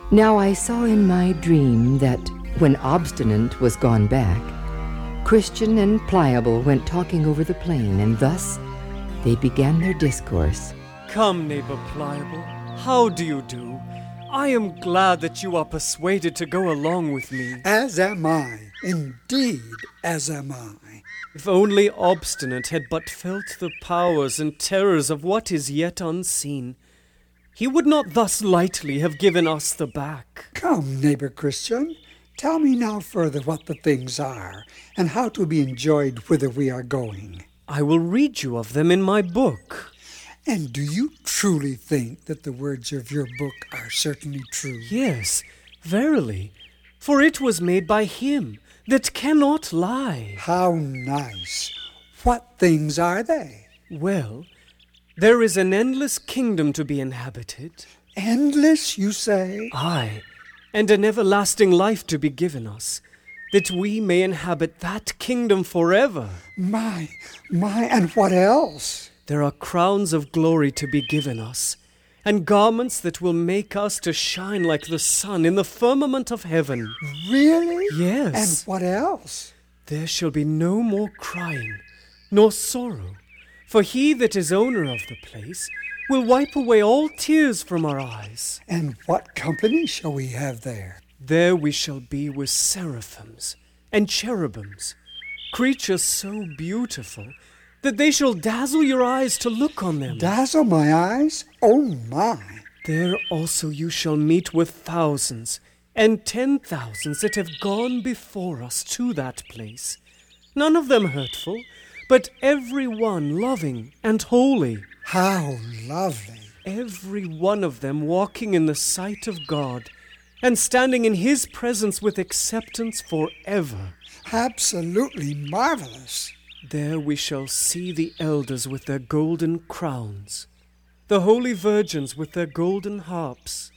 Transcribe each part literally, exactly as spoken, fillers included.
Now I saw in my dream that when Obstinate was gone back, Christian and Pliable went talking over the plain, and thus they began their discourse. Come, neighbor Pliable, how do you do? I am glad that you are persuaded to go along with me. As am I, indeed, as am I. If only Obstinate had but felt the powers and terrors of what is yet unseen, he would not thus lightly have given us the back. Come, neighbor Christian, tell me now further what the things are, and how to be enjoyed whither we are going. I will read you of them in my book. And do you truly think that the words of your book are certainly true? Yes, verily, for it was made by him that cannot lie. How nice! What things are they? Well, there is an endless kingdom to be inhabited. Endless, you say? Aye, and an everlasting life to be given us, that we may inhabit that kingdom forever. My, my, and what else? There are crowns of glory to be given us, and garments that will make us to shine like the sun in the firmament of heaven. Really? Yes. And what else? There shall be no more crying, nor sorrow, for he that is owner of the place will wipe away all tears from our eyes. And what company shall we have there? There we shall be with seraphims and cherubims, creatures so beautiful that they shall dazzle your eyes to look on them. Dazzle my eyes? Oh, my! There also you shall meet with thousands and ten thousands that have gone before us to that place, none of them hurtful, but every one loving and holy. How lovely! Every one of them walking in the sight of God and standing in his presence with acceptance forever. Absolutely marvelous! There we shall see the elders with their golden crowns, the holy virgins with their golden harps.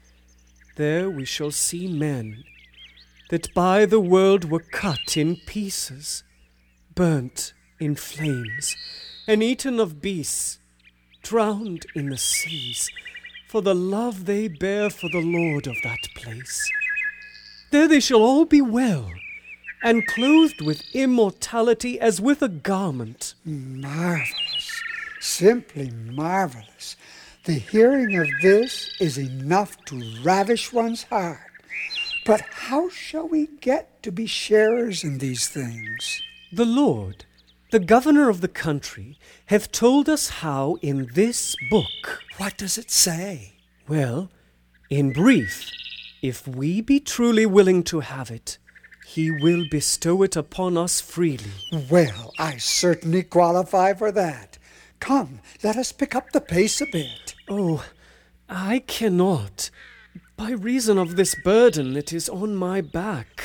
There we shall see men that by the world were cut in pieces, burnt in flames, and eaten of beasts, drowned in the seas, for the love they bear for the Lord of that place. There they shall all be well, and clothed with immortality as with a garment. Marvelous, simply marvelous. The hearing of this is enough to ravish one's heart. But how shall we get to be sharers in these things? The Lord, the governor of the country, hath told us how in this book. What does it say? Well, in brief, if we be truly willing to have it, he will bestow it upon us freely. Well, I certainly qualify for that. Come, let us pick up the pace a bit. Oh, I cannot, by reason of this burden that is on my back.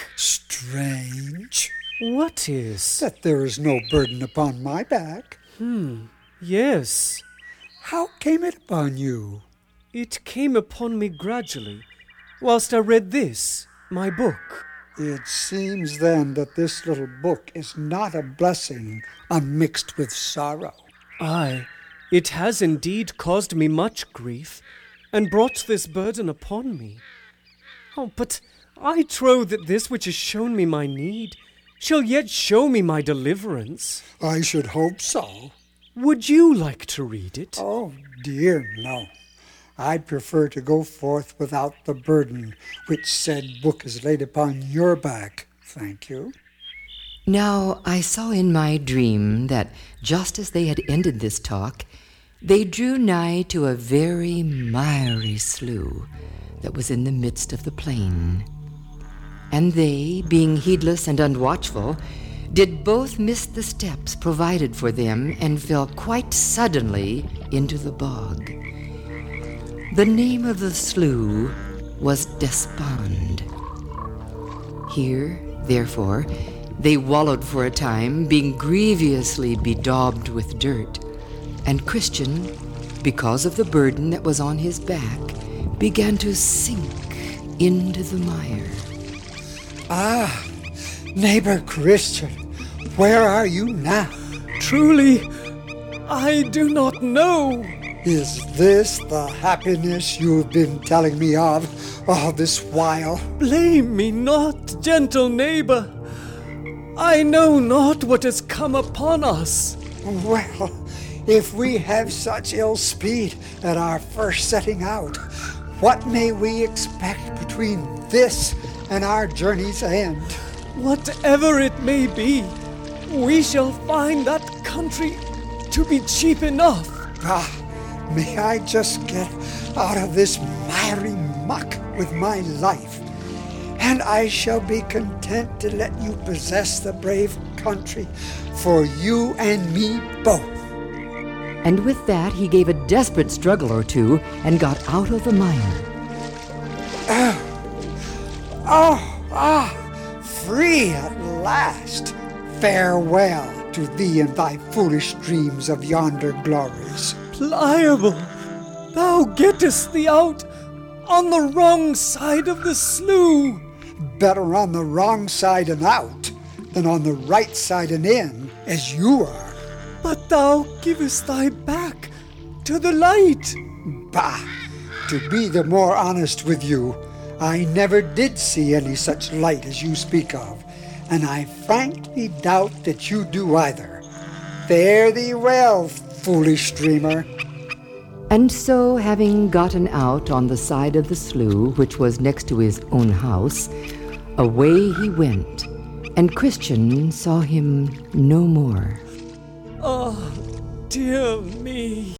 Strange. What is? That there is no burden upon my back. Hmm, yes. How came it upon you? It came upon me gradually, whilst I read this, my book. It seems then that this little book is not a blessing unmixed with sorrow. Aye, it has indeed caused me much grief, and brought this burden upon me. Oh, but I trow that this which has shown me my need shall yet show me my deliverance. I should hope so. Would you like to read it? Oh, dear, no. I'd prefer to go forth without the burden which said book is laid upon your back. Thank you. Now I saw in my dream that just as they had ended this talk, they drew nigh to a very miry slough that was in the midst of the plain. And they, being heedless and unwatchful, did both miss the steps provided for them and fell quite suddenly into the bog. The name of the slough was Despond. Here, therefore, they wallowed for a time, being grievously bedaubed with dirt, and Christian, because of the burden that was on his back, began to sink into the mire. Ah, neighbor Christian, where are you now? Truly, I do not know. Is this the happiness you've been telling me of all this while? Blame me not, gentle neighbor. I know not what has come upon us. Well, if we have such ill speed at our first setting out, what may we expect between this and our journey's end? Whatever it may be, we shall find that country to be cheap enough. Ah, may I just get out of this miry muck with my life, and I shall be content to let you possess the brave country for you and me both. And with that, he gave a desperate struggle or two and got out of the mire. Oh, oh, ah, free at last. Farewell to thee and thy foolish dreams of yonder glories. Pliable, thou gettest thee out on the wrong side of the slough. Better on the wrong side and out than on the right side and in, as you are. But thou givest thy back to the light. Bah! To be the more honest with you, I never did see any such light as you speak of, and I frankly doubt that you do either. Fare thee well, foolish dreamer. And so, having gotten out on the side of the slough, which was next to his own house, away he went, and Christian saw him no more. Oh, dear me.